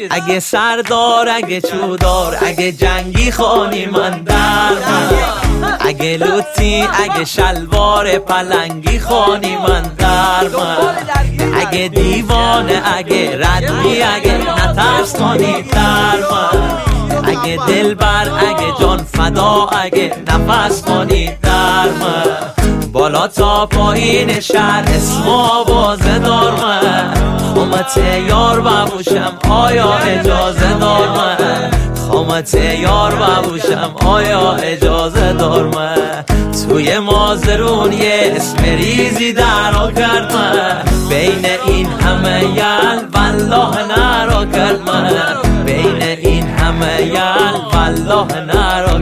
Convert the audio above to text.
اگه سردار اگه چودار اگه جنگی خانی من در من، اگه لوتی اگه شلوار پلنگی خانی من در من، اگه دیوانه اگه ردی اگه نترس خانی در من، اگه دلبر اگه جان فدا اگه نفس خانی در من، بالا تا پایین شهر اسم آوازه دار من، خامت یار ببوشم آیا اجازه دار من، خامت یار ببوشم آیا اجازه دار من، توی مازرون یه اسم ریزی درا کرد من، بین این همه یل والله نرا کرد من، بین این همه یل والله نرا